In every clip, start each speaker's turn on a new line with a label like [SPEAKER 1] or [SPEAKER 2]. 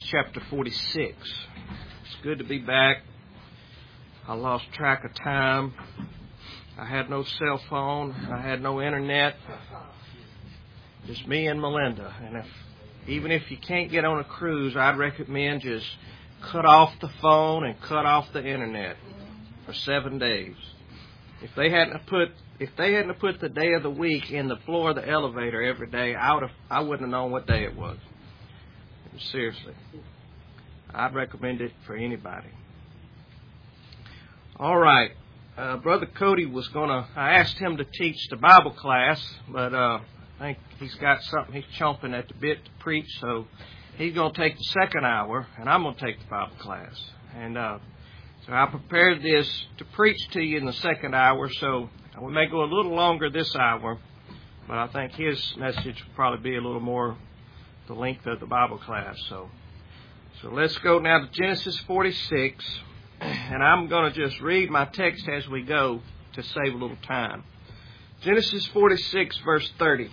[SPEAKER 1] chapter 46. It's good to be back. I lost track of time. I had no cell phone. I had no internet. Just me and Melinda. And even if you can't get on a cruise, I'd recommend just cut off the phone and cut off the internet for 7 days. If they hadn't put the day of the week in the floor of the elevator every day, I wouldn't have known what day it was. Seriously. I'd recommend it for anybody. All right. Brother Cody I asked him to teach the Bible class, but I think he's got something he's chomping at the bit to preach, so he's going to take the second hour, and I'm going to take the Bible class. And so I prepared this to preach to you in the second hour, so we may go a little longer this hour, but I think his message will probably be a little more the length of the Bible class. So let's go now to Genesis 46, and I'm going to just read my text as we go to save a little time. Genesis 46, verse 30.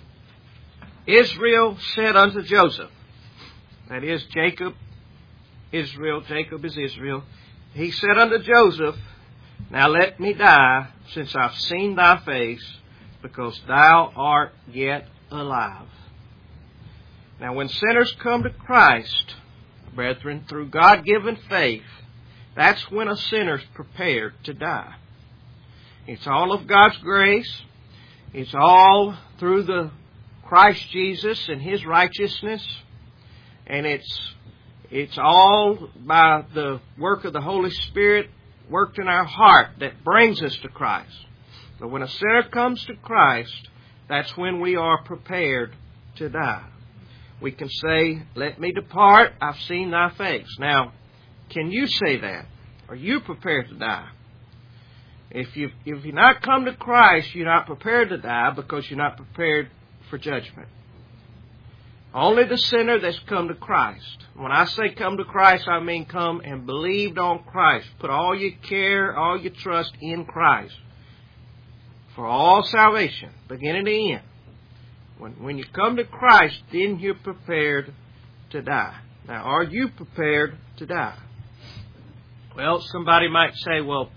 [SPEAKER 1] Israel said unto Joseph, that is Jacob is Israel. He said unto Joseph, now let me die, since I've seen thy face, because thou art yet alive. Now when sinners come to Christ, brethren, through God-given faith, that's when a sinner's prepared to die. It's all of God's grace. It's all through the Christ Jesus and His righteousness. And it's all by the work of the Holy Spirit worked in our heart that brings us to Christ. But when a sinner comes to Christ, that's when we are prepared to die. We can say, let me depart, I've seen thy face. Now, can you say that? Are you prepared to die? If you not come to Christ, you're not prepared to die because you're not prepared for judgment. Only the sinner that's come to Christ. When I say come to Christ, I mean come and believed on Christ. Put all your care, all your trust in Christ for all salvation, beginning to end. When you come to Christ, then you're prepared to die. Now, are you prepared to die? Well, somebody might say, well,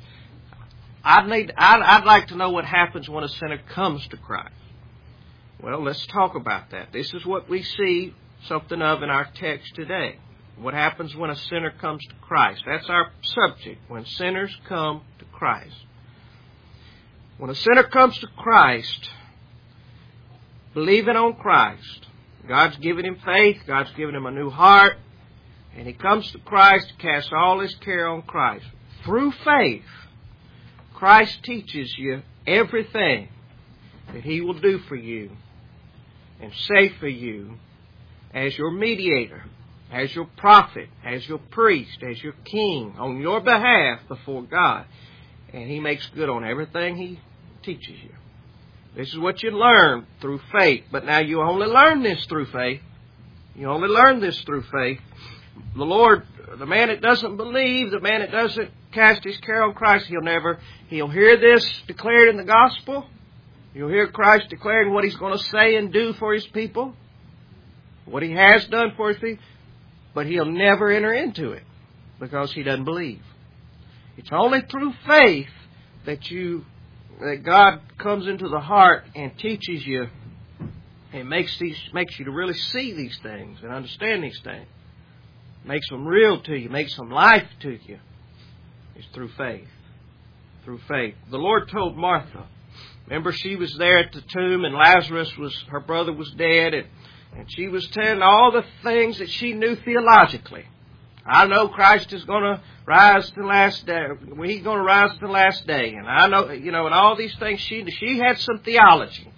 [SPEAKER 1] I'd like to know what happens when a sinner comes to Christ. Well, let's talk about that. This is what we see something of in our text today. What happens when a sinner comes to Christ? That's our subject, when sinners come to Christ. When a sinner comes to Christ, believing on Christ, God's given him faith, God's given him a new heart, and he comes to Christ, casts all his care on Christ. Through faith, Christ teaches you everything that He will do for you and say for you as your mediator, as your prophet, as your priest, as your king, on your behalf before God. And He makes good on everything He teaches you. This is what you learn through faith. But now you only learn this through faith. You only learn this through faith. The Lord, the man that doesn't believe, the man that doesn't cast his care on Christ, he'll hear this declared in the gospel. You'll hear Christ declaring what He's going to say and do for His people, what He has done for His people, but he'll never enter into it because he doesn't believe. It's only through faith that God comes into the heart and teaches you and makes you to really see these things and understand these things. Makes them real to you, makes them life to you. It's through faith. Through faith. The Lord told Martha, remember she was there at the tomb and her brother was dead, and she was telling all the things that she knew theologically. I know Christ is going to rise to the last day. He's going to rise to the last day. And I know, and all these things, she had some theology.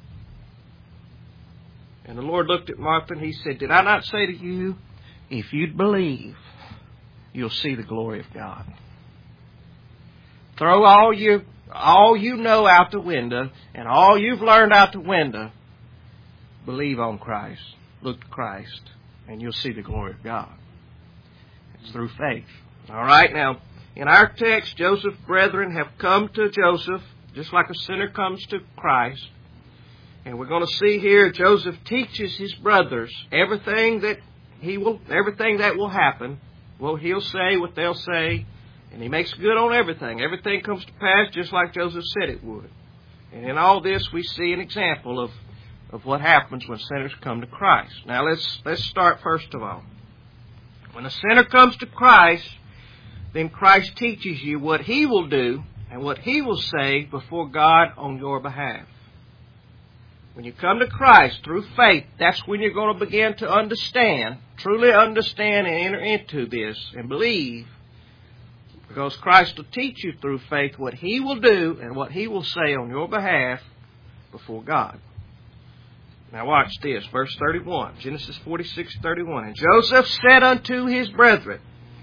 [SPEAKER 1] And the Lord looked at Martha and He said, did I not say to you, if you'd believe, you'll see the glory of God. Throw all you know out the window and all you've learned out the window. Believe on Christ. Look to Christ and you'll see the glory of God. It's through faith. All right, now, in our text, Joseph's brethren have come to Joseph just like a sinner comes to Christ. And we're going to see here Joseph teaches his brothers everything that everything that will happen, well, he'll say what they'll say, and he makes good on everything. Everything comes to pass just like Joseph said it would. And in all this, we see an example of what happens when sinners come to Christ. Now, let's start first of all. When a sinner comes to Christ, then Christ teaches you what He will do and what He will say before God on your behalf. When you come to Christ through faith, that's when you're going to begin to understand, truly understand and enter into this and believe, because Christ will teach you through faith what He will do and what He will say on your behalf before God. Now watch this, verse 31, Genesis 46:31. And Joseph said unto his brethren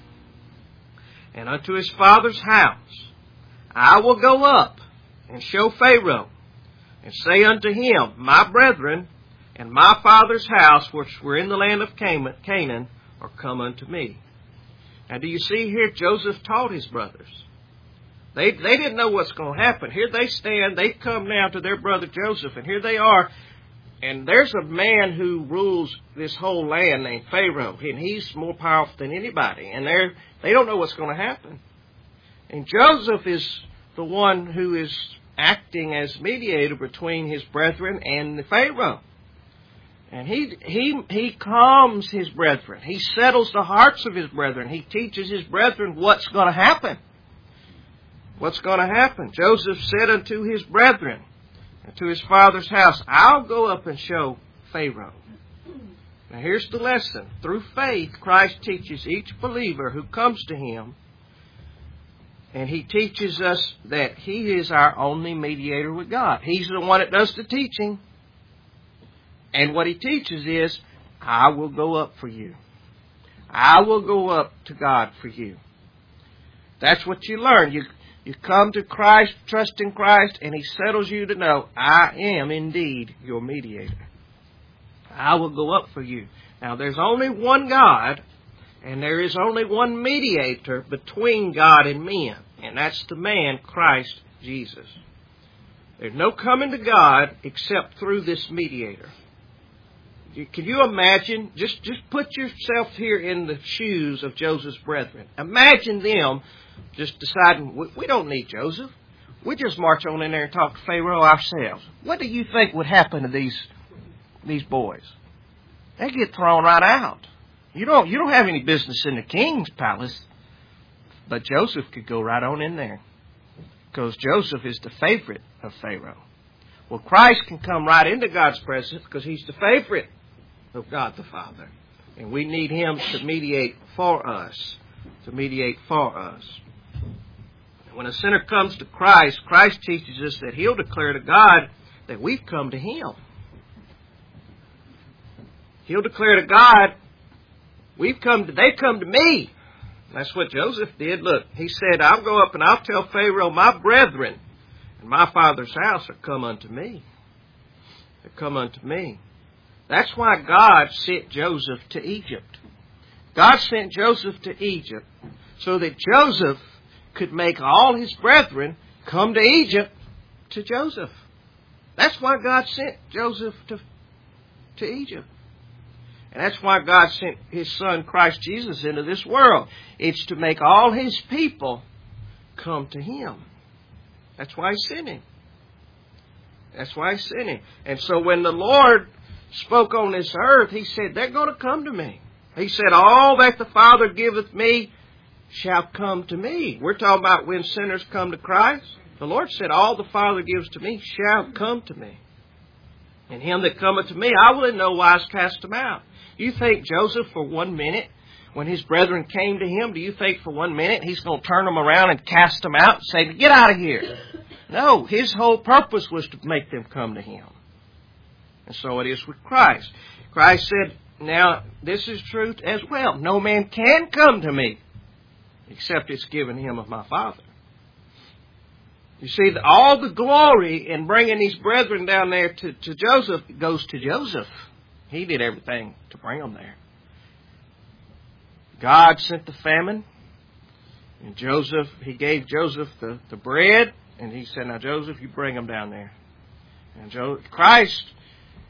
[SPEAKER 1] and unto his father's house, I will go up and show Pharaoh, and say unto him, My brethren and my father's house, which were in the land of Canaan, are come unto me. Now do you see here, Joseph taught his brothers. They didn't know what's going to happen. Here they stand, they've come now to their brother Joseph, and here they are. And there's a man who rules this whole land named Pharaoh, and he's more powerful than anybody. And they don't know what's going to happen. And Joseph is the one who is acting as mediator between his brethren and the Pharaoh. And he calms his brethren. He settles the hearts of his brethren. He teaches his brethren what's going to happen. What's going to happen? Joseph said unto his brethren, to his father's house, I'll go up and show Pharaoh. Now here's the lesson. Through faith, Christ teaches each believer who comes to Him, and He teaches us that He is our only mediator with God. He's the one that does the teaching. And what He teaches is, I will go up for you. I will go up to God for you. That's what you learn. You come to Christ, trust in Christ, and He settles you to know, I am indeed your mediator. I will go up for you. Now, there's only one God, and there is only one mediator between God and men, and that's the man, Christ Jesus. There's no coming to God except through this mediator. Can you imagine? Just put yourself here in the shoes of Joseph's brethren. Imagine them just deciding, we don't need Joseph. We just march on in there and talk to Pharaoh ourselves. What do you think would happen to these boys? They get thrown right out. You don't have any business in the king's palace. But Joseph could go right on in there, because Joseph is the favorite of Pharaoh. Well, Christ can come right into God's presence because He's the favorite of God the Father. And we need Him to mediate for us. To mediate for us. When a sinner comes to Christ, Christ teaches us that He'll declare to God that we've come to Him. He'll declare to God, they come to me. That's what Joseph did. Look, he said, I'll go up and I'll tell Pharaoh, my brethren and my father's house are come unto me. They come unto me. That's why God sent Joseph to Egypt. God sent Joseph to Egypt so that Joseph could make all his brethren come to Egypt to Joseph. That's why God sent Joseph to Egypt. And that's why God sent His Son, Christ Jesus, into this world. It's to make all His people come to Him. That's why He sent Him. That's why He sent Him. And so when the Lord spoke on this earth, He said, they're going to come to me. He said, all that the Father giveth me shall come to me. We're talking about when sinners come to Christ. The Lord said, all the Father gives to me shall come to me. And him that cometh to me, I will in no wise cast him out. You think Joseph for 1 minute, when his brethren came to him, do you think for 1 minute he's going to turn them around and cast them out and say, get out of here? No, his whole purpose was to make them come to him. And so it is with Christ. Christ said, now this is true as well. No man can come to me except it's given him of my Father. You see, all the glory in bringing these brethren down there to Joseph goes to Joseph. He did everything to bring them there. God sent the famine, and He gave Joseph the bread, and He said, now Joseph, you bring them down there. And Christ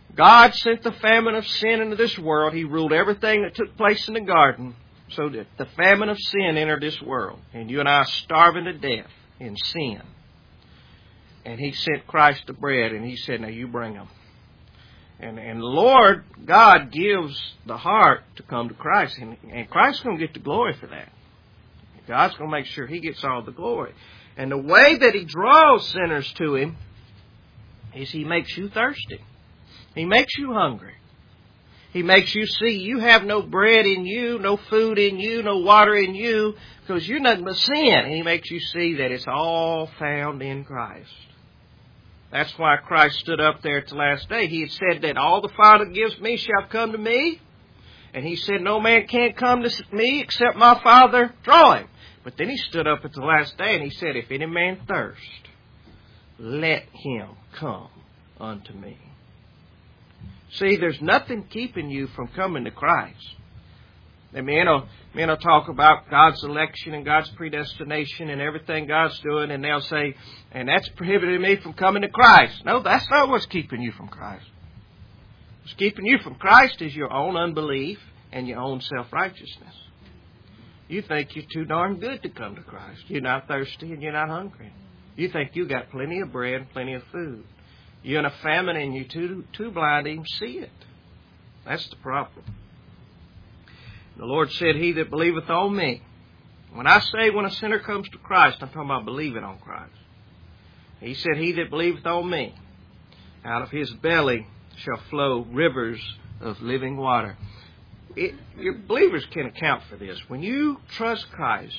[SPEAKER 1] God sent the famine of sin into this world. He ruled everything that took place in the garden so that the famine of sin entered this world. And you and I are starving to death in sin. And He sent Christ the bread, and He said, now you bring them. And the Lord God gives the heart to come to Christ. And Christ's going to get the glory for that. God's going to make sure He gets all the glory. And the way that He draws sinners to Him is He makes you thirsty. He makes you hungry. He makes you see you have no bread in you, no food in you, no water in you, because you're nothing but sin. And He makes you see that it's all found in Christ. That's why Christ stood up there at the last day. He had said that all the Father gives me shall come to me. And He said no man can't come to me except my Father draw him. But then He stood up at the last day and He said, if any man thirst, let him come unto me. See, there's nothing keeping you from coming to Christ. And men will talk about God's election and God's predestination and everything God's doing, and they'll say, and that's prohibited me from coming to Christ. No, that's not what's keeping you from Christ. What's keeping you from Christ is your own unbelief and your own self-righteousness. You think you're too darn good to come to Christ. You're not thirsty and you're not hungry. You think you got plenty of bread and plenty of food. You're in a famine and you're too blind to even see it. That's the problem. The Lord said, he that believeth on me. When I say when a sinner comes to Christ, I'm talking about believing on Christ. He said, he that believeth on me, out of his belly shall flow rivers of living water. Your believers can account for this. When you trust Christ,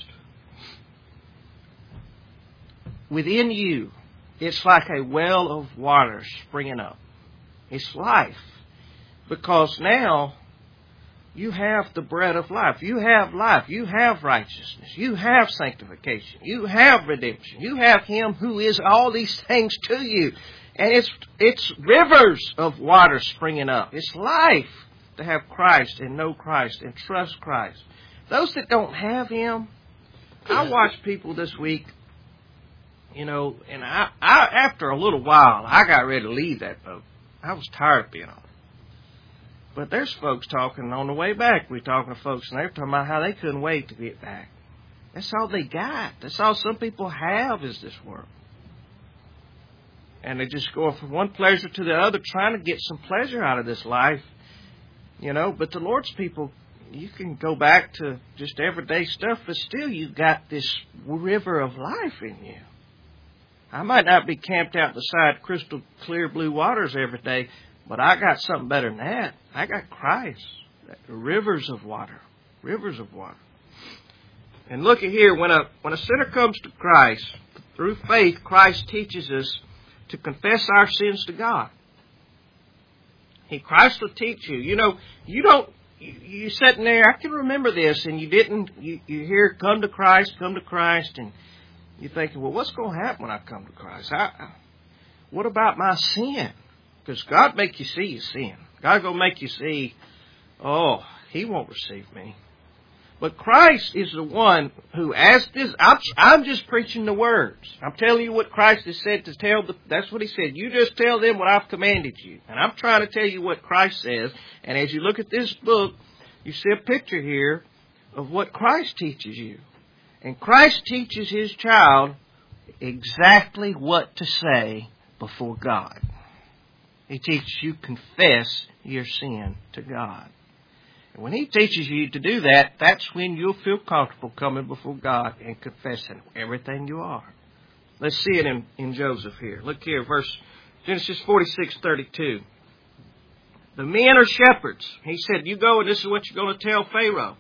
[SPEAKER 1] within you, it's like a well of water springing up. It's life. Because now you have the bread of life. You have life. You have righteousness. You have sanctification. You have redemption. You have Him who is all these things to you. And it's rivers of water springing up. It's life to have Christ and know Christ and trust Christ. Those that don't have Him, I watched people this week, and I after a little while, I got ready to leave that boat. I was tired of being on it. But there's folks talking on the way back. We're talking to folks, and they're talking about how they couldn't wait to get back. That's all they got. That's all some people have is this world. And they just go from one pleasure to the other, trying to get some pleasure out of this life. But the Lord's people, you can go back to just everyday stuff, but still you've got this river of life in you. I might not be camped out beside crystal clear blue waters every day, but I got something better than that. I got Christ. Rivers of water. Rivers of water. And look at here, when a sinner comes to Christ, through faith, Christ teaches us to confess our sins to God. Christ will teach you. You're sitting there, I can remember this, and you hear, come to Christ, and you're thinking, well, what's going to happen when I come to Christ? What about my sin? Because God make you see your sin. God going to make you see, He won't receive me. But Christ is the one who, as this, I'm just preaching the words. I'm telling you what Christ has said to tell. That's what He said. You just tell them what I've commanded you. And I'm trying to tell you what Christ says. And as you look at this book, you see a picture here of what Christ teaches you. And Christ teaches His child exactly what to say before God. He teaches you confess your sin to God. And when He teaches you to do that, that's when you'll feel comfortable coming before God and confessing everything you are. Let's see it in Joseph here. Look here, Genesis 46:32. The men are shepherds. He said, you go and this is what you're going to tell Pharaoh.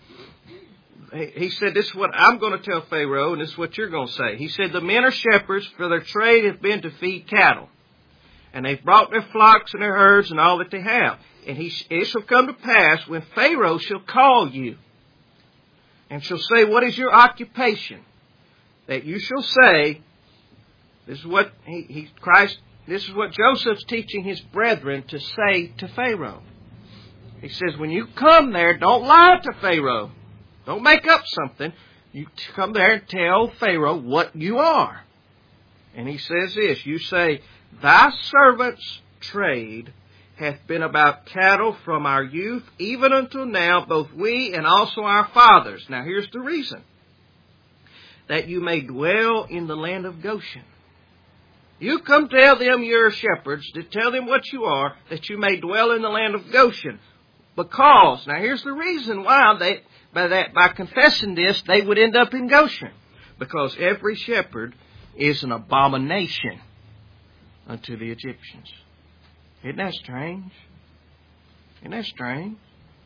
[SPEAKER 1] He said, this is what I'm going to tell Pharaoh, and this is what you're going to say. He said, the men are shepherds, for their trade has been to feed cattle. And they've brought their flocks and their herds and all that they have. And it shall come to pass when Pharaoh shall call you and shall say, what is your occupation? That you shall say, this is what this is what Joseph's teaching his brethren to say to Pharaoh. He says, when you come there, don't lie to Pharaoh. Don't make up something. You come there and tell Pharaoh what you are. And he says this, you say, thy servants trade hath been about cattle from our youth, even until now, both we and also our fathers. Now here's the reason. That you may dwell in the land of Goshen. You come tell them you're shepherds, to tell them what you are, that you may dwell in the land of Goshen. Because, now here's the reason why by confessing this, they would end up in Goshen. Because every shepherd is an abomination unto the Egyptians. Isn't that strange? Isn't that strange?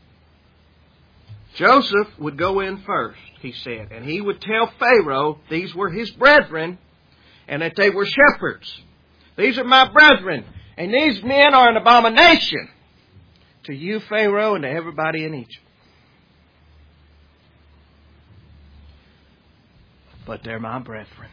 [SPEAKER 1] Joseph would go in first, he said, and he would tell Pharaoh these were his brethren and that they were shepherds. These are my brethren, and these men are an abomination to you, Pharaoh, and to everybody in Egypt. But they're my brethren.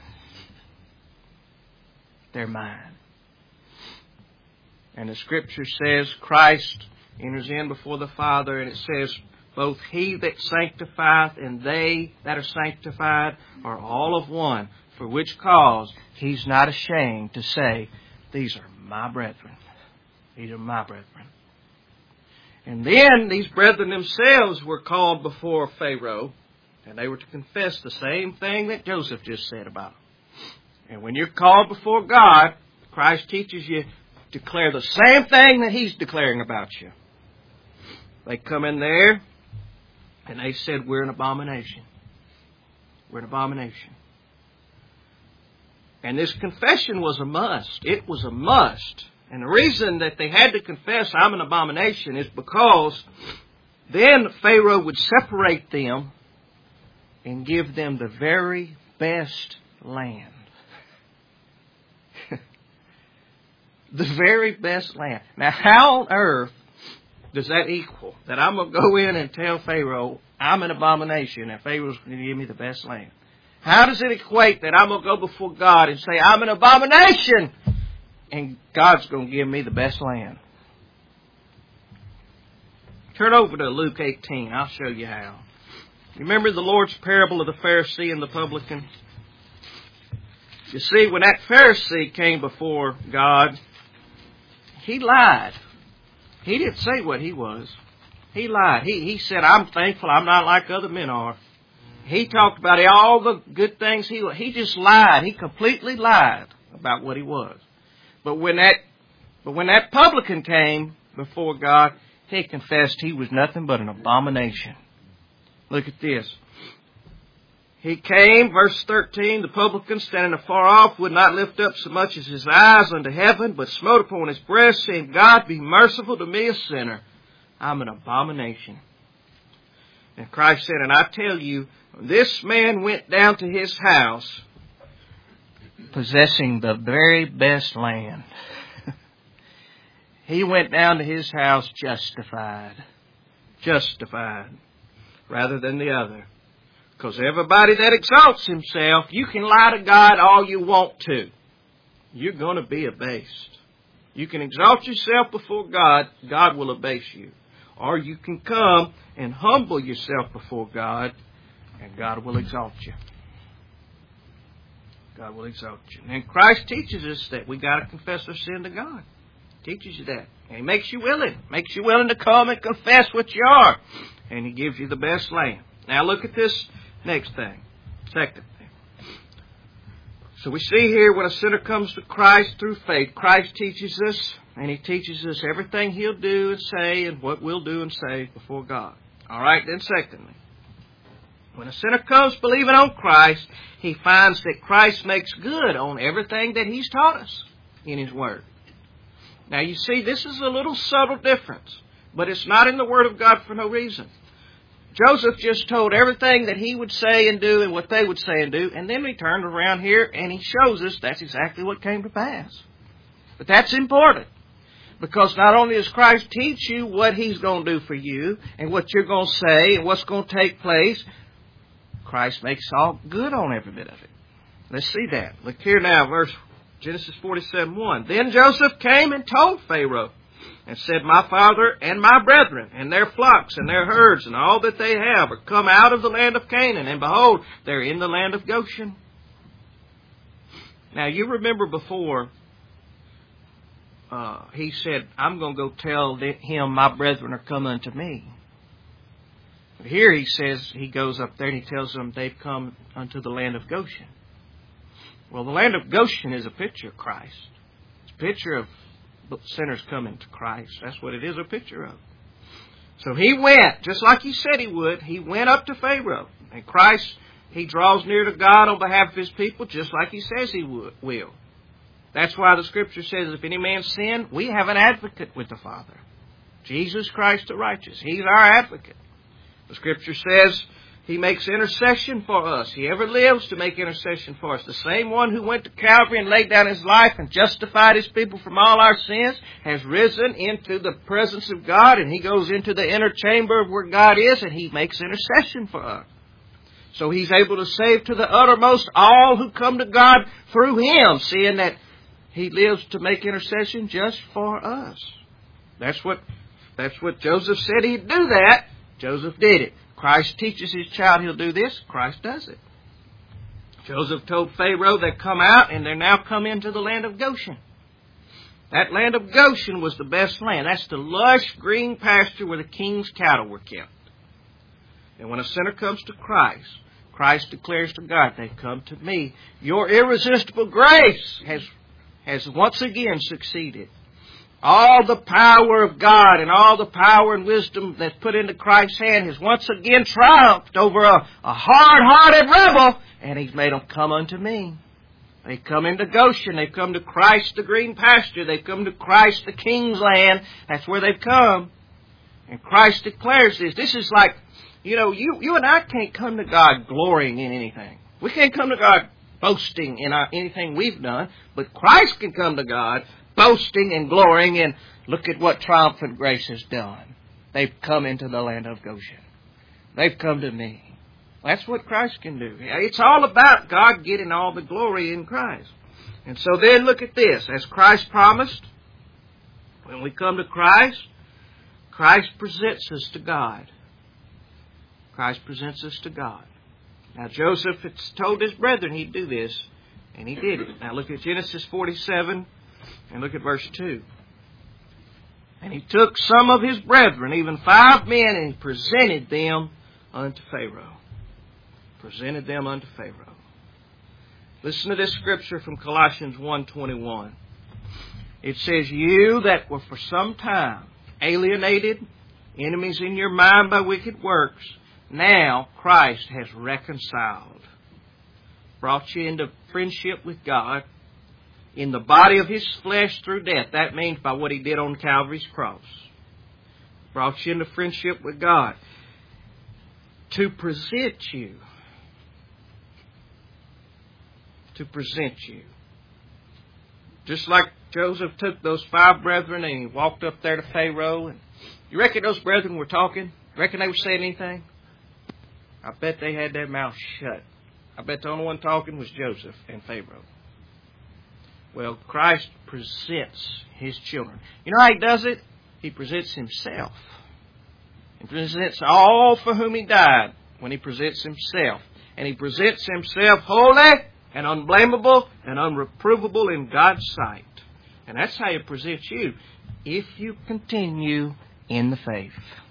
[SPEAKER 1] They're mine. And the Scripture says Christ enters in before the Father, and it says, both he that sanctifieth and they that are sanctified are all of one, for which cause he's not ashamed to say, these are my brethren. These are my brethren. And then these brethren themselves were called before Pharaoh, and they were to confess the same thing that Joseph just said about them. And when you're called before God, Christ teaches you to declare the same thing that he's declaring about you. They come in there, and they said, we're an abomination. We're an abomination. And this confession was a must. It was a must. And the reason that they had to confess, I'm an abomination, is because then Pharaoh would separate them and give them the very best land. The very best land. Now, how on earth does that equal? That I'm going to go in and tell Pharaoh I'm an abomination and Pharaoh's going to give me the best land? How does it equate that I'm going to go before God and say I'm an abomination and God's going to give me the best land? Turn over to Luke 18. I'll show you how. Remember the Lord's parable of the Pharisee and the publican? You see, when that Pharisee came before God, he lied. He didn't say what he was. He lied. He said, I'm thankful I'm not like other men are. He talked about all the good things he just lied. He completely lied about what he was. But when that publican came before God, he confessed he was nothing but an abomination. Look at this. He came, verse 13, the publican standing afar off would not lift up so much as his eyes unto heaven, but smote upon his breast, saying, God, be merciful to me, a sinner. I'm an abomination. And Christ said, and I tell you, this man went down to his house possessing the very best land. He went down to his house justified, rather than the other. Because everybody that exalts himself, you can lie to God all you want to. You're going to be abased. You can exalt yourself before God, God will abase you. Or you can come and humble yourself before God, and God will exalt you. God will exalt you. And Christ teaches us that we got to confess our sin to God. He teaches you that. And He makes you willing. Makes you willing to come and confess what you are. And He gives you the best land. Now look at this next thing. Second thing. So we see here when a sinner comes to Christ through faith, Christ teaches us, and He teaches us everything He'll do and say and what we'll do and say before God. All right, then secondly, when a sinner comes believing on Christ, he finds that Christ makes good on everything that He's taught us in His Word. Now you see, this is a little subtle difference, but it's not in the Word of God for no reason. Joseph just told everything that he would say and do and what they would say and do, and then he turned around here and he shows us that's exactly what came to pass. But that's important, because not only does Christ teach you what He's going to do for you and what you're going to say and what's going to take place, Christ makes all good on every bit of it. Let's see that. Look here now, Genesis 47:1. Then Joseph came and told Pharaoh, and said, my father and my brethren and their flocks and their herds and all that they have are come out of the land of Canaan. And behold, they're in the land of Goshen. Now you remember before, he said, I'm going to go tell him my brethren are come unto me. But here he says, he goes up there and he tells them they've come unto the land of Goshen. Well, the land of Goshen is a picture of Christ. It's a picture of sinners coming to Christ. That's what it is a picture of. So he went, just like he said he would, he went up to Pharaoh. And Christ, he draws near to God on behalf of his people, just like he says he will. That's why the Scripture says, if any man sin, we have an advocate with the Father. Jesus Christ the righteous. He's our advocate. The Scripture says he makes intercession for us. He ever lives to make intercession for us. The same one who went to Calvary and laid down his life and justified his people from all our sins has risen into the presence of God, and he goes into the inner chamber of where God is, and he makes intercession for us. So he's able to save to the uttermost all who come to God through him, seeing that he lives to make intercession just for us. That's what Joseph said he'd do that. Joseph did it. Christ teaches his child he'll do this. Christ does it. Joseph told Pharaoh they'd come out, and they're now come into the land of Goshen. That land of Goshen was the best land. That's the lush green pasture where the king's cattle were kept. And when a sinner comes to Christ, Christ declares to God, they've come to me. Your irresistible grace has once again succeeded. All the power of God and all the power and wisdom that's put into Christ's hand has once again triumphed over a hard-hearted rebel, and he's made them come unto me. They've come into Goshen. They've come to Christ the green pasture. They've come to Christ the king's land. That's where they've come. And Christ declares this. This is like, you and I can't come to God glorying in anything. We can't come to God boasting in anything we've done, but Christ can come to God boasting and glorying in, look at what triumphant grace has done. They've come into the land of Goshen. They've come to me. That's what Christ can do. It's all about God getting all the glory in Christ. And so then look at this. As Christ promised, when we come to Christ, Christ presents us to God. Christ presents us to God. Now Joseph had told his brethren he'd do this, and he did it. Now look at Genesis 47. And look at verse 2. And he took some of his brethren, even 5 men, and he presented them unto Pharaoh. Presented them unto Pharaoh. Listen to this scripture from Colossians 1:21. It says, you that were for some time alienated, enemies in your mind by wicked works, now Christ has reconciled. Brought you into friendship with God, in the body of his flesh through death. That means by what he did on Calvary's cross. Brought you into friendship with God. To present you. To present you. Just like Joseph took those 5 brethren and he walked up there to Pharaoh. And you reckon those brethren were talking? You reckon they were saying anything? I bet they had their mouths shut. I bet the only one talking was Joseph and Pharaoh. Well, Christ presents his children. You know how he does it? He presents himself. He presents all for whom he died when he presents himself. And he presents himself holy and unblameable and unreprovable in God's sight. And that's how he presents you, if you continue in the faith.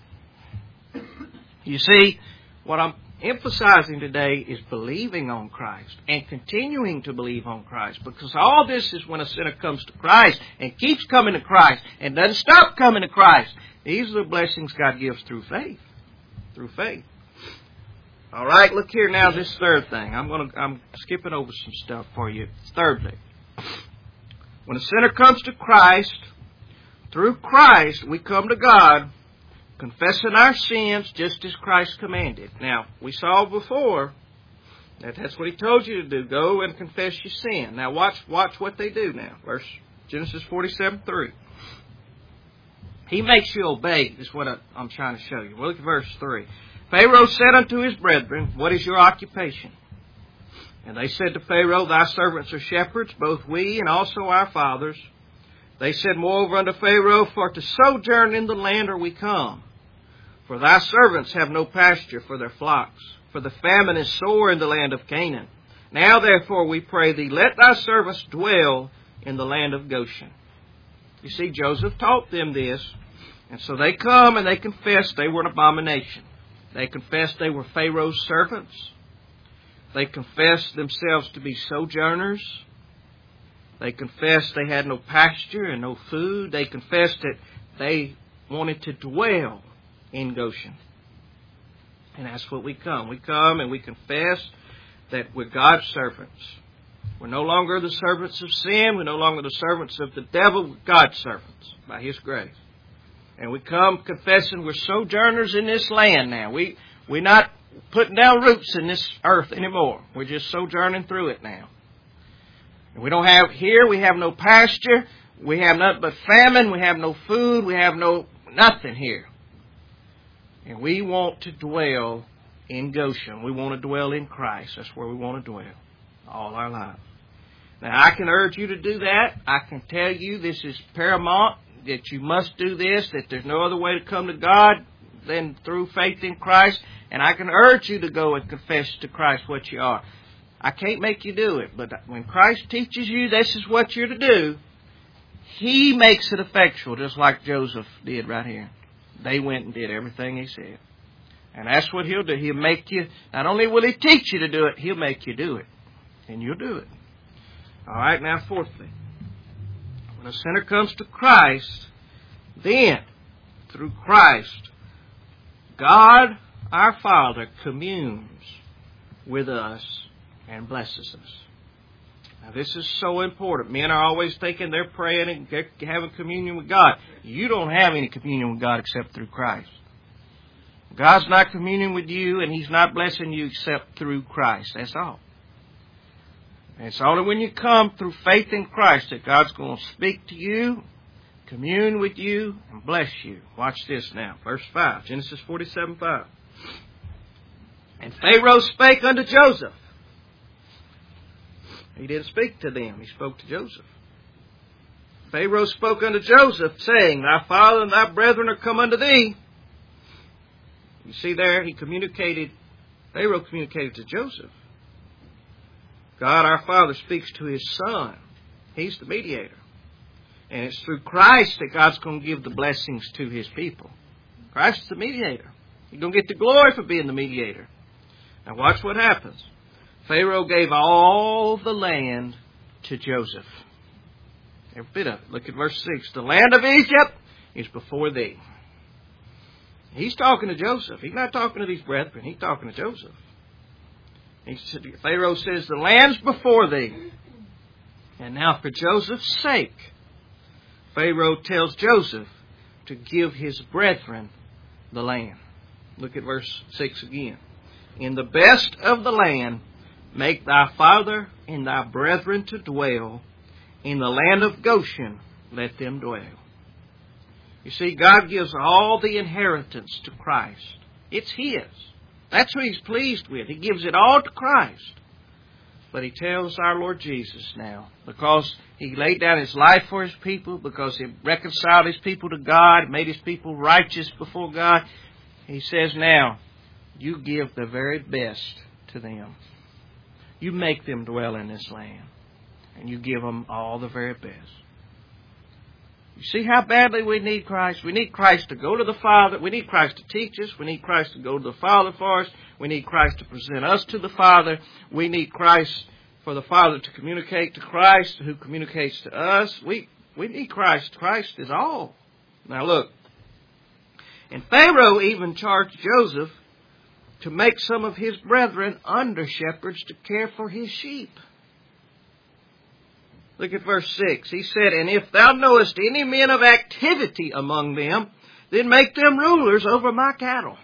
[SPEAKER 1] You see, what I'm emphasizing today is believing on Christ and continuing to believe on Christ, because all this is when a sinner comes to Christ and keeps coming to Christ and doesn't stop coming to Christ. These are the blessings God gives through faith. Through faith. All right, look here now, this third thing. I'm skipping over some stuff for you. Thirdly, when a sinner comes to Christ, through Christ we come to God, confessing our sins just as Christ commanded. Now, we saw before that that's what he told you to do. Go and confess your sin. Now, watch what they do now. Genesis 47:3. He makes you obey, is what I'm trying to show you. Well, look at verse 3. Pharaoh said unto his brethren, what is your occupation? And they said to Pharaoh, thy servants are shepherds, both we and also our fathers. They said moreover unto Pharaoh, for to sojourn in the land are we come. For thy servants have no pasture for their flocks, for the famine is sore in the land of Canaan. Now therefore we pray thee, let thy servants dwell in the land of Goshen. You see, Joseph taught them this. And so they come and they confess they were an abomination. They confessed they were Pharaoh's servants. They confessed themselves to be sojourners. They confessed they had no pasture and no food. They confessed that they wanted to dwell in Goshen. And that's what we come. We come and we confess that we're God's servants. We're no longer the servants of sin. We're no longer the servants of the devil. We're God's servants by His grace. And we come confessing we're sojourners in this land now. We're not putting down roots in this earth anymore. We're just sojourning through it now. And we don't have here, we have no pasture. We have nothing but famine. We have no food. We have nothing here. And we want to dwell in Goshen. We want to dwell in Christ. That's where we want to dwell all our lives. Now, I can urge you to do that. I can tell you this is paramount, that you must do this, that there's no other way to come to God than through faith in Christ. And I can urge you to go and confess to Christ what you are. I can't make you do it, but when Christ teaches you this is what you're to do, He makes it effectual, just like Joseph did right here. They went and did everything He said. And that's what He'll do. He'll make you, not only will He teach you to do it, He'll make you do it. And you'll do it. All right, now fourthly, when a sinner comes to Christ, then, through Christ, God, our Father, communes with us and blesses us. Now, this is so important. Men are always thinking they're praying and they're having communion with God. You don't have any communion with God except through Christ. God's not communing with you and He's not blessing you except through Christ. That's all. And it's only when you come through faith in Christ that God's going to speak to you, commune with you, and bless you. Watch this now. Verse 5. Genesis 47:5. And Pharaoh spake unto Joseph. He didn't speak to them. He spoke to Joseph. Pharaoh spoke unto Joseph, saying, Thy father and thy brethren are come unto thee. You see there, Pharaoh communicated to Joseph. God our Father speaks to His Son. He's the mediator. And it's through Christ that God's going to give the blessings to His people. Christ is the mediator. You're going to get the glory for being the mediator. Now watch what happens. Pharaoh gave all the land to Joseph. Every bit of it. Look at verse 6. The land of Egypt is before thee. He's talking to Joseph. He's not talking to these brethren. He's talking to Joseph. Pharaoh says, the land's before thee. And now for Joseph's sake, Pharaoh tells Joseph to give his brethren the land. Look at verse 6 again. In the best of the land, make thy father and thy brethren to dwell. In the land of Goshen, let them dwell. You see, God gives all the inheritance to Christ. It's His. That's who He's pleased with. He gives it all to Christ. But He tells our Lord Jesus now, because He laid down His life for His people, because He reconciled His people to God, made His people righteous before God, He says now, you give the very best to them. You make them dwell in this land. And you give them all the very best. You see how badly we need Christ? We need Christ to go to the Father. We need Christ to teach us. We need Christ to go to the Father for us. We need Christ to present us to the Father. We need Christ for the Father to communicate to Christ, who communicates to us. We need Christ. Christ is all. Now look. And Pharaoh even charged Joseph to make some of his brethren under shepherds to care for his sheep. Look at verse 6. He said, And if thou knowest any men of activity among them, then make them rulers over my cattle.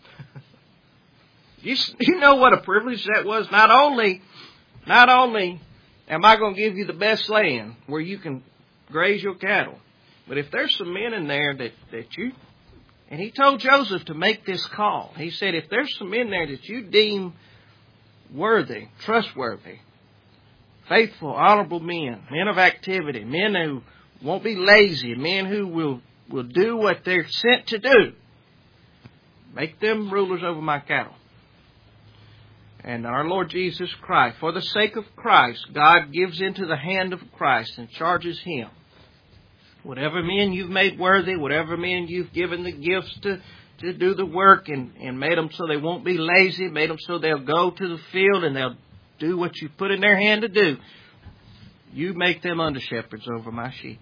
[SPEAKER 1] You know what a privilege that was? Not only am I going to give you the best land where you can graze your cattle, but if there's some men in there that you... And he told Joseph to make this call. He said, if there's some men there that you deem worthy, trustworthy, faithful, honorable men of activity, men who won't be lazy, men who will do what they're sent to do, make them rulers over my cattle. And our Lord Jesus Christ, for the sake of Christ, God gives into the hand of Christ and charges Him Whatever men you've made worthy, whatever men you've given the gifts to do the work and made them so they won't be lazy, made them so they'll go to the field and they'll do what you put in their hand to do. You make them under shepherds over my sheep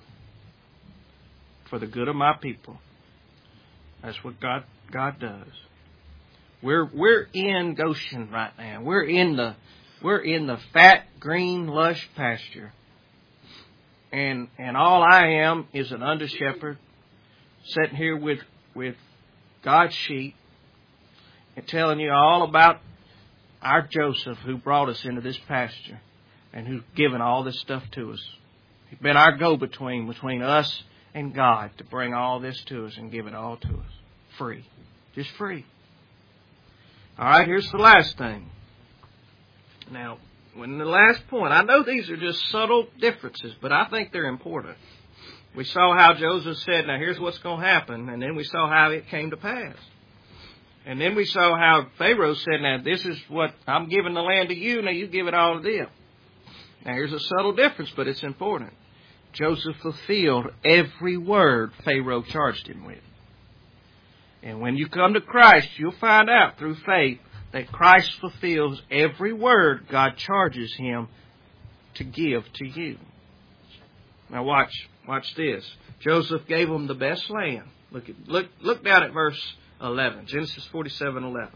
[SPEAKER 1] for the good of my people. That's what God does. We're in Goshen right now. We're in the fat, green, lush pasture. And all I am is an under shepherd sitting here with God's sheep and telling you all about our Joseph who brought us into this pasture and who's given all this stuff to us. He's been our go-between between us and God to bring all this to us and give it all to us. Free. Just free. All right, here's the last thing. Now, when the last point, I know these are just subtle differences, but I think they're important. We saw how Joseph said, now here's what's going to happen, and then we saw how it came to pass. And then we saw how Pharaoh said, now this is what, I'm giving the land to you, now you give it all to them. Now here's a subtle difference, but it's important. Joseph fulfilled every word Pharaoh charged him with. And when you come to Christ, you'll find out through faith that Christ fulfills every word God charges him to give to you. Now watch this. Joseph gave them the best land. Look down at verse 11, Genesis 47:11.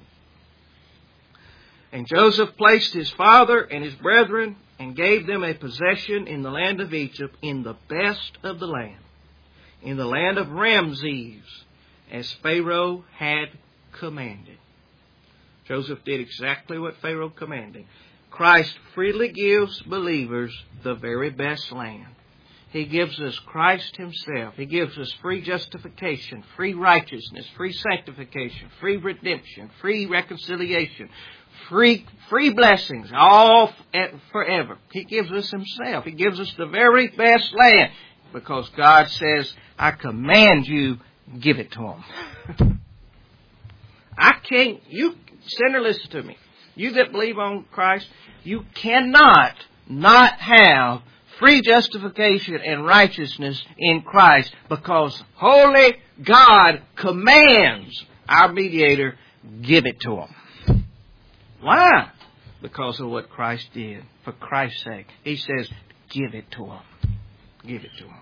[SPEAKER 1] And Joseph placed his father and his brethren and gave them a possession in the land of Egypt, in the best of the land, in the land of Ramses, as Pharaoh had commanded. Joseph did exactly what Pharaoh commanded. Christ freely gives believers the very best land. He gives us Christ himself. He gives us free justification, free righteousness, free sanctification, free redemption, free reconciliation, free blessings, all forever. He gives us himself. He gives us the very best land because God says, I command you, give it to him. You sinner, listen to me. You that believe on Christ, you cannot not have free justification and righteousness in Christ because holy God commands our mediator, give it to him. Why? Because of what Christ did. For Christ's sake. He says, give it to him. Give it to him.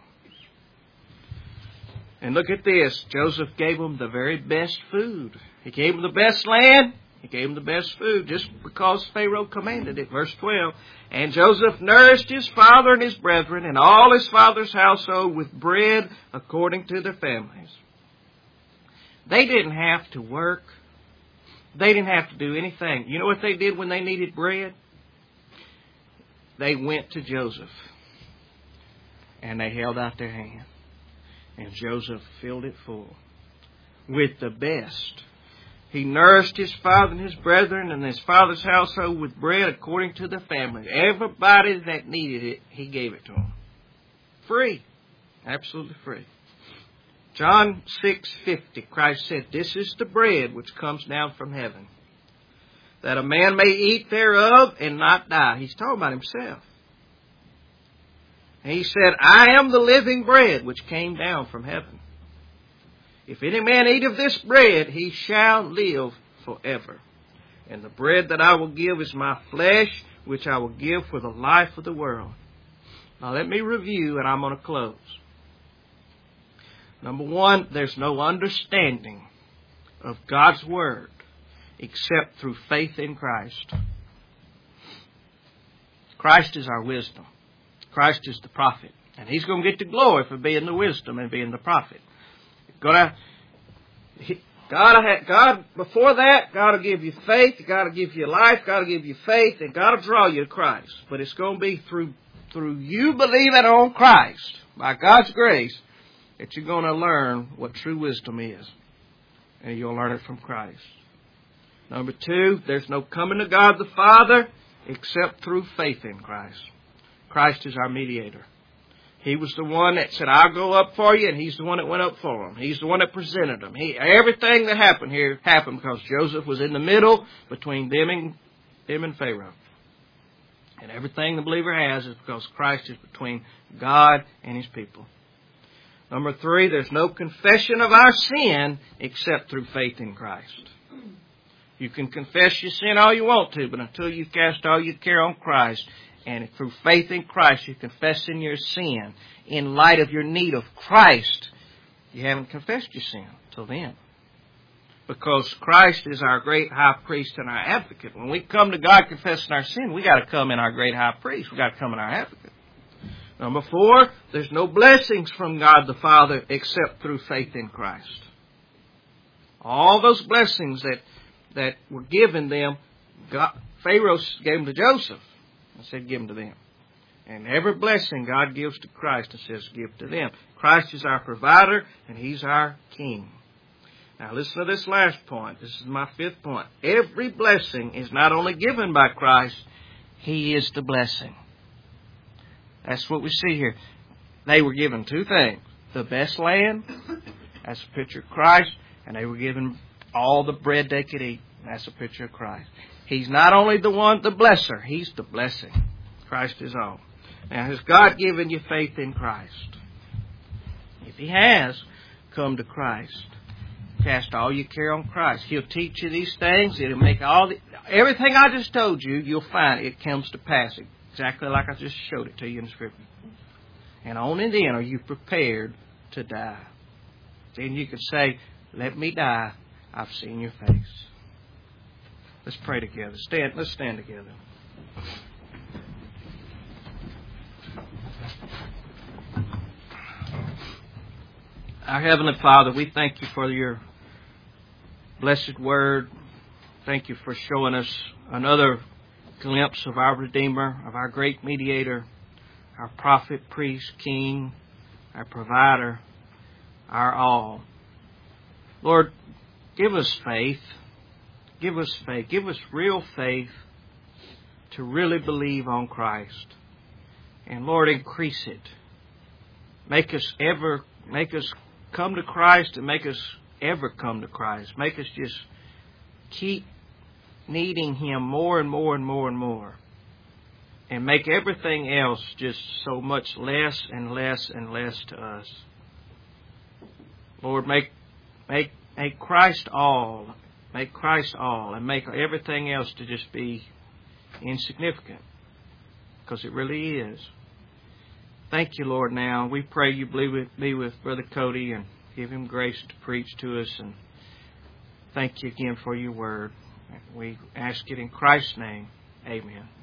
[SPEAKER 1] And look at this. Joseph gave them the very best food. He gave them the best land. He gave them the best food just because Pharaoh commanded it. Verse 12. And Joseph nourished his father and his brethren and all his father's household with bread according to their families. They didn't have to work. They didn't have to do anything. You know what they did when they needed bread? They went to Joseph. And they held out their hand. And Joseph filled it full with the best. He nourished his father and his brethren and his father's household with bread according to their family. Everybody that needed it, he gave it to them. Free. Absolutely free. John 6:50, Christ said, this is the bread which comes down from heaven, that a man may eat thereof and not die. He's talking about himself. And he said, I am the living bread which came down from heaven. If any man eat of this bread, he shall live forever. And the bread that I will give is my flesh, which I will give for the life of the world. Now let me review, and I'm going to close. Number one, there's no understanding of God's Word except through faith in Christ. Christ is our wisdom. Christ is the prophet. And he's going to get the glory for being the wisdom and being the prophet. God, before that, God will give you faith, God will give you life, God will give you faith, and God will draw you to Christ. But it's going to be through you believing on Christ, by God's grace, that you're going to learn what true wisdom is. And you'll learn it from Christ. Number two, there's no coming to God the Father except through faith in Christ. Christ is our mediator. He was the one that said, I'll go up for you, and he's the one that went up for them. He's the one that presented them. Everything that happened here happened because Joseph was in the middle between them and Pharaoh. And everything the believer has is because Christ is between God and his people. Number 3, there's no confession of our sin except through faith in Christ. You can confess your sin all you want to, but until you cast all your care on Christ, and through faith in Christ, you confess in your sin in light of your need of Christ, you haven't confessed your sin till then. Because Christ is our great high priest and our advocate. When we come to God confessing our sin, we got to come in our great high priest. We got to come in our advocate. Number 4, there's no blessings from God the Father except through faith in Christ. All those blessings that were given them, Pharaoh gave them to Joseph and said, give them to them. And every blessing God gives to Christ and says, give to them. Christ is our provider and He's our King. Now listen to this last point. This is my 5th point. Every blessing is not only given by Christ, He is the blessing. That's what we see here. They were given 2 things. The best land, that's a picture of Christ, and they were given all the bread they could eat. That's a picture of Christ. He's not only the one, the blesser, He's the blessing. Christ is all. Now, has God given you faith in Christ? If He has, come to Christ. Cast all your care on Christ. He'll teach you these things. It'll make everything I just told you, you'll find it comes to pass. Exactly like I just showed it to you in the Scripture. And only then are you prepared to die. Then you can say, let me die. I've seen your face. Let's pray together. Let's stand together. Our Heavenly Father, we thank You for Your blessed Word. Thank You for showing us another glimpse of our Redeemer, of our great mediator, our prophet, priest, king, our provider, our all. Lord, give us faith. Give us faith. Give us real faith to really believe on Christ. And Lord, increase it. Make us come to Christ and make us ever come to Christ. Make us just keep needing Him more and more and more and more. And make everything else just so much less and less and less to us. Lord, make Christ all. Make Christ all. And make everything else to just be insignificant. Because it really is. Thank You, Lord, now. We pray You be with Brother Cody and give him grace to preach to us. And thank You again for Your word. We ask it in Christ's name. Amen.